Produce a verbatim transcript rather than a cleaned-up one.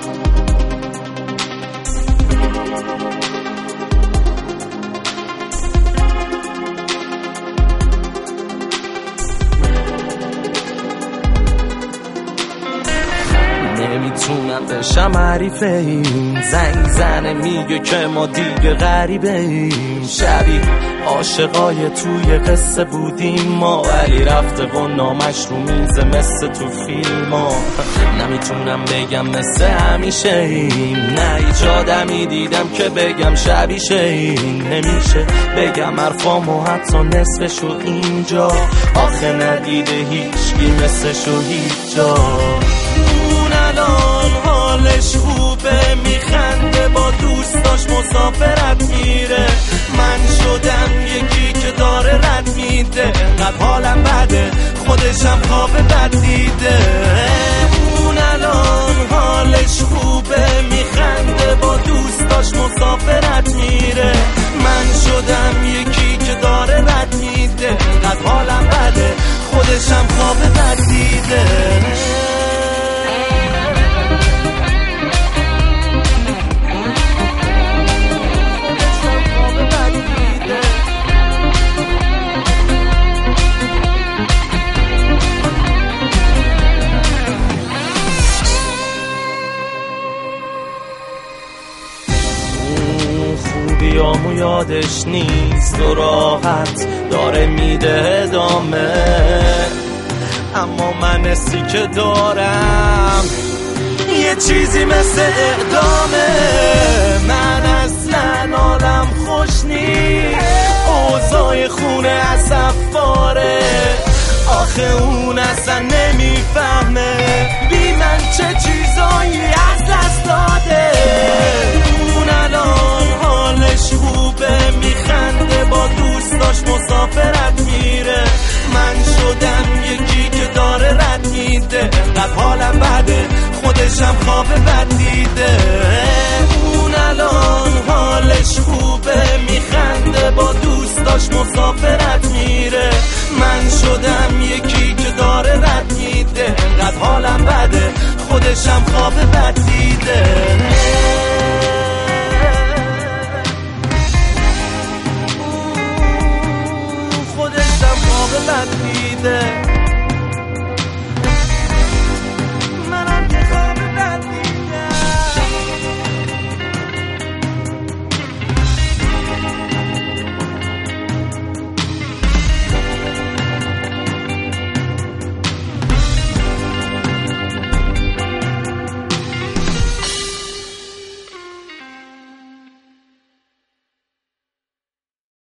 نمیتونم بشم حریف این زنگ زنه میگه که ما دیگه غریبه ایم، شبیه عاشقای توی قصه بودیم ما، ولی رفته و نامش رو میزه مثل تو فیلم ها. نمیتونم بگم مثل همیشه ایم، نه هیچ آدمی دیدم که بگم شبیشه این، نمیشه بگم حرفامو حتی نصفشو اینجا، آخه ندیده هیچکی مثلشو هیچ جا. الان حالش خوبه میخنده با دوستاش مسافرت میره، من شدم یکی که داره رد میده، انقدر حالم بده خودشم خواب بد دیده. اون الان حالش خوبه میخنده با دوستاش مسافرت میره، من شدم یکی که داره رد میده، انقدر حالم بده خودشم خواب بد دیده. خوبیامو یادش نیست و راحت داره میده ادامه، اما من حسی که دارم یه چیزی مثل اعدامه. من اصلا حالم خوش نیست، اوضاع خونه از افاره، آخه اون اصلا نمیفهمه بی من چه چیزایی از دست داده. اون الان حالش خوبه میخنده با دوستاش مسافرت میره، من شدم یکی که داره رد میده، انقدر حالم بده خودشم خوابه